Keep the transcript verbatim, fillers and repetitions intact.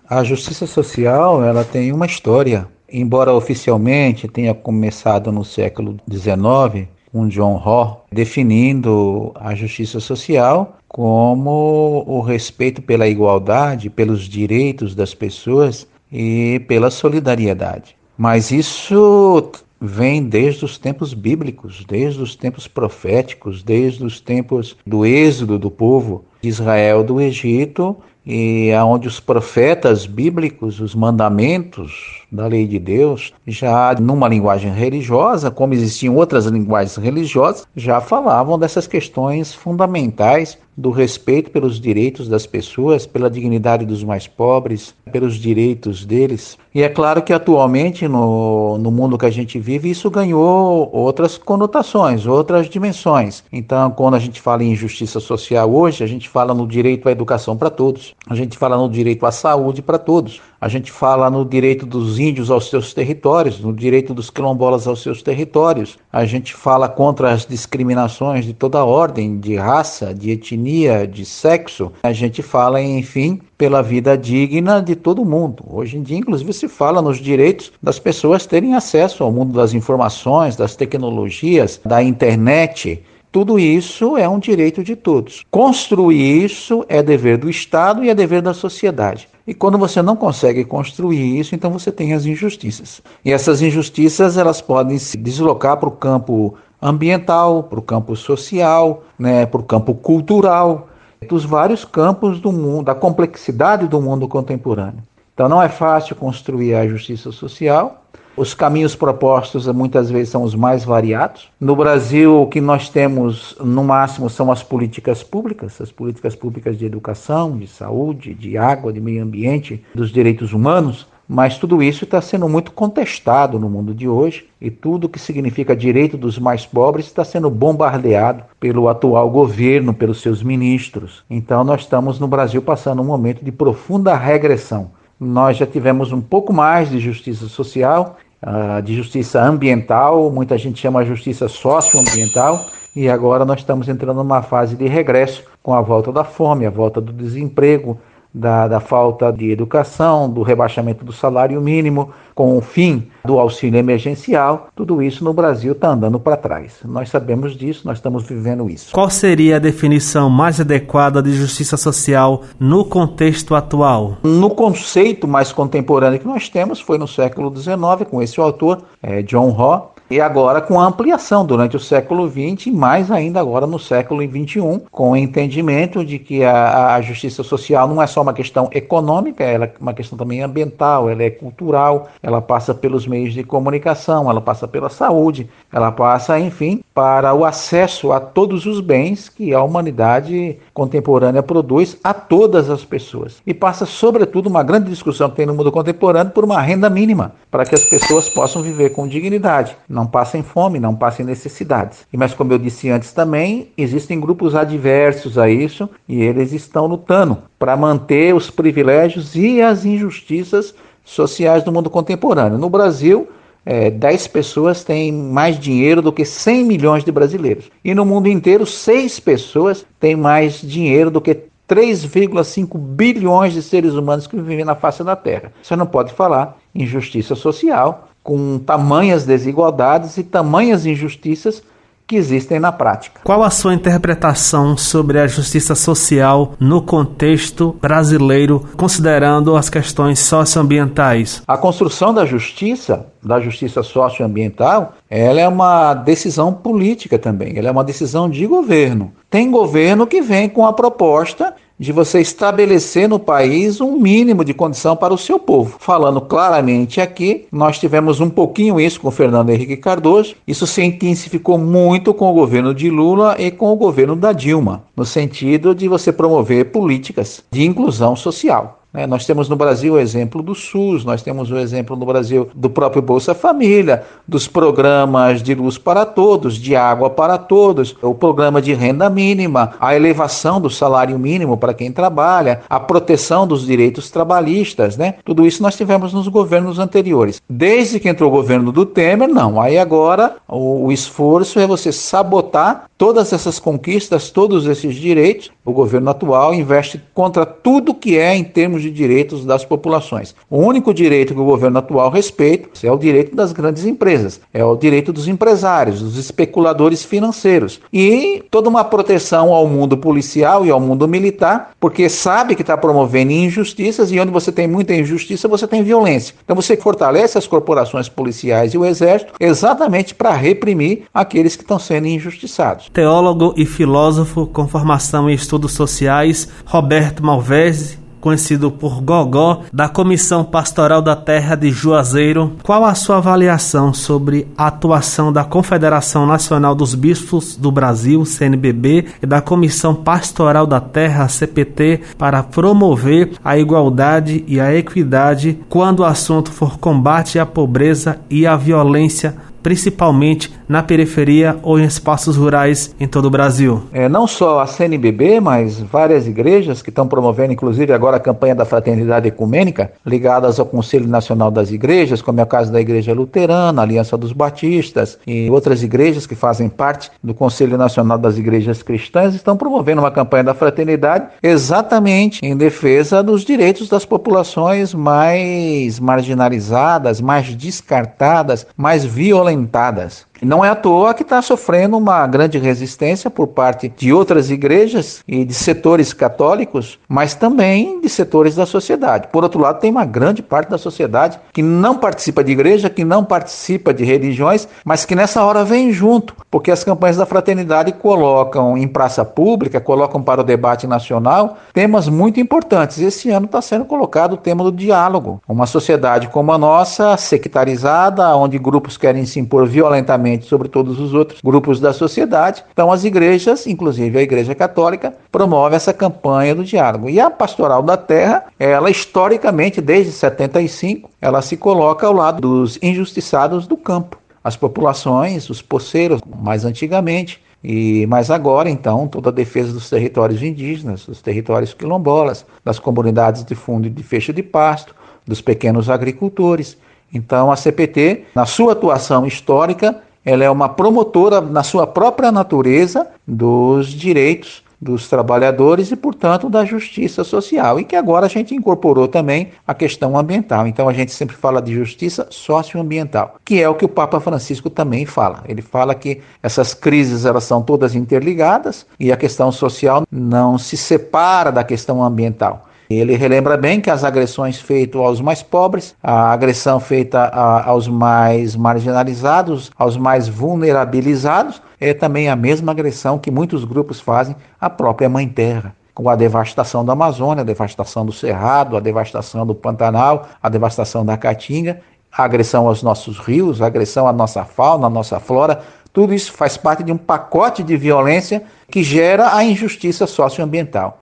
A justiça social, ela tem uma história. Embora oficialmente tenha começado no século dezenove, com John Law, definindo a justiça social como o respeito pela igualdade, pelos direitos das pessoas e pela solidariedade. Mas isso vem desde os tempos bíblicos, desde os tempos proféticos, desde os tempos do êxodo do povo de Israel do Egito, e aonde os profetas bíblicos, os mandamentos da lei de Deus, já numa linguagem religiosa, como existiam outras linguagens religiosas, já falavam dessas questões fundamentais do respeito pelos direitos das pessoas, pela dignidade dos mais pobres, pelos direitos deles. E é claro que atualmente, no, no mundo que a gente vive, isso ganhou outras conotações, outras dimensões. Então, quando a gente fala em justiça social hoje, a gente fala no direito à educação para todos, a gente fala no direito à saúde para todos, a gente fala no direito dos índios aos seus territórios, no direito dos quilombolas aos seus territórios, a gente fala contra as discriminações de toda ordem, de raça, de etnia, de sexo, a gente fala, enfim, pela vida digna de todo mundo. Hoje em dia, inclusive, se fala nos direitos das pessoas terem acesso ao mundo das informações, das tecnologias, da internet. Tudo isso é um direito de todos. Construir isso é dever do Estado e é dever da sociedade. E quando você não consegue construir isso, então você tem as injustiças. E essas injustiças, elas podem se deslocar para o campo ambiental, para o campo social, né, para o campo cultural, dos vários campos do mundo, da complexidade do mundo contemporâneo. Então não é fácil construir a justiça social. Os caminhos propostos muitas vezes são os mais variados. No Brasil, o que nós temos no máximo são as políticas públicas, as políticas públicas de educação, de saúde, de água, de meio ambiente, dos direitos humanos, mas tudo isso está sendo muito contestado no mundo de hoje e tudo que significa direito dos mais pobres está sendo bombardeado pelo atual governo, pelos seus ministros. Então nós estamos no Brasil passando um momento de profunda regressão. Nós já tivemos um pouco mais de justiça social, de justiça ambiental, muita gente chama a justiça socioambiental, e agora nós estamos entrando numa fase de regresso com a volta da fome, a volta do desemprego, da, da falta de educação, do rebaixamento do salário mínimo, com o fim do auxílio emergencial. Tudo isso no Brasil está andando para trás. Nós sabemos disso, nós estamos vivendo isso. Qual seria a definição mais adequada de justiça social no contexto atual? No conceito mais contemporâneo que nós temos, foi no século dezenove, com esse autor, é, John Law, e agora com a ampliação durante o século vinte e mais ainda agora no século vinte e um, com o entendimento de que a, a justiça social não é só uma questão econômica, ela é uma questão também ambiental, ela é cultural, ela passa pelos meios de comunicação, ela passa pela saúde, ela passa, enfim, para o acesso a todos os bens que a humanidade contemporânea produz a todas as pessoas. E passa, sobretudo, uma grande discussão que tem no mundo contemporâneo por uma renda mínima, para que as pessoas possam viver com dignidade, não passem fome, não passem necessidades. E, mas como eu disse antes também, existem grupos adversos a isso e eles estão lutando para manter os privilégios e as injustiças sociais do mundo contemporâneo. No Brasil, é, dez pessoas têm mais dinheiro do que cem milhões de brasileiros. E no mundo inteiro, seis pessoas têm mais dinheiro do que três vírgula cinco bilhões de seres humanos que vivem na face da Terra. Você não pode falar em justiça social com tamanhas desigualdades e tamanhas injustiças que existem na prática. Qual a sua interpretação sobre a justiça social no contexto brasileiro, considerando as questões socioambientais? A construção da justiça, da justiça socioambiental, ela é uma decisão política também, ela é uma decisão de governo. Tem governo que vem com a proposta de você estabelecer no país um mínimo de condição para o seu povo. Falando claramente aqui, nós tivemos um pouquinho isso com o Fernando Henrique Cardoso, isso se intensificou muito com o governo de Lula e com o governo da Dilma, no sentido de você promover políticas de inclusão social. É, nós temos no Brasil o exemplo do SUS, nós temos o exemplo no Brasil do próprio Bolsa Família, dos programas de luz para todos, de água para todos, o programa de renda mínima, a elevação do salário mínimo para quem trabalha, a proteção dos direitos trabalhistas, né? Tudo isso nós tivemos nos governos anteriores. Desde que entrou o governo do Temer, não. Aí agora o, o esforço é você sabotar todas essas conquistas, todos esses direitos, o governo atual investe contra tudo que é em termos de direitos das populações. O único direito que o governo atual respeita é o direito das grandes empresas, é o direito dos empresários, dos especuladores financeiros e toda uma proteção ao mundo policial e ao mundo militar, porque sabe que está promovendo injustiças e onde você tem muita injustiça, você tem violência. Então você fortalece as corporações policiais e o exército exatamente para reprimir aqueles que estão sendo injustiçados. Teólogo e filósofo com formação em estudos sociais, Roberto Malvese, conhecido por Gogó, da Comissão Pastoral da Terra de Juazeiro. Qual a sua avaliação sobre a atuação da Confederação Nacional dos Bispos do Brasil, C N B B, e da Comissão Pastoral da Terra, C P T, para promover a igualdade e a equidade quando o assunto for combate à pobreza e à violência, principalmente na periferia ou em espaços rurais em todo o Brasil? É, não só a C N B B, mas várias igrejas que estão promovendo, inclusive agora a campanha da Fraternidade Ecumênica, ligadas ao Conselho Nacional das Igrejas, como é o caso da Igreja Luterana, Aliança dos Batistas e outras igrejas que fazem parte do Conselho Nacional das Igrejas Cristãs, estão promovendo uma campanha da fraternidade exatamente em defesa dos direitos das populações mais marginalizadas, mais descartadas, mais violentadas. Não é à toa que está sofrendo uma grande resistência por parte de outras igrejas e de setores católicos, mas também de setores da sociedade. Por outro lado, tem uma grande parte da sociedade que não participa de igreja, que não participa de religiões, mas que nessa hora vem junto, porque as campanhas da fraternidade colocam em praça pública, colocam para o debate nacional temas muito importantes. Esse ano está sendo colocado o tema do diálogo. Uma sociedade como a nossa, sectarizada, onde grupos querem se impor violentamente sobre todos os outros grupos da sociedade. Então as igrejas, inclusive a Igreja Católica, promove essa campanha do diálogo. E a Pastoral da Terra, ela historicamente, desde setenta e cinco, ela se coloca ao lado dos injustiçados do campo. As populações, os poceiros, mais antigamente, e mais agora, então, toda a defesa dos territórios indígenas, dos territórios quilombolas, das comunidades de fundo e de fecho de pasto, dos pequenos agricultores. Então a C P T, na sua atuação histórica, ela é uma promotora, na sua própria natureza, dos direitos dos trabalhadores e, portanto, da justiça social. E que agora a gente incorporou também a questão ambiental. Então a gente sempre fala de justiça socioambiental, que é o que o Papa Francisco também fala. Ele fala que essas crises elas são todas interligadas e a questão social não se separa da questão ambiental. Ele relembra bem que as agressões feitas aos mais pobres, a agressão feita a, aos mais marginalizados, aos mais vulnerabilizados, é também a mesma agressão que muitos grupos fazem à própria Mãe Terra, com a devastação da Amazônia, a devastação do Cerrado, a devastação do Pantanal, a devastação da Caatinga, a agressão aos nossos rios, a agressão à nossa fauna, à nossa flora. Tudo isso faz parte de um pacote de violência que gera a injustiça socioambiental.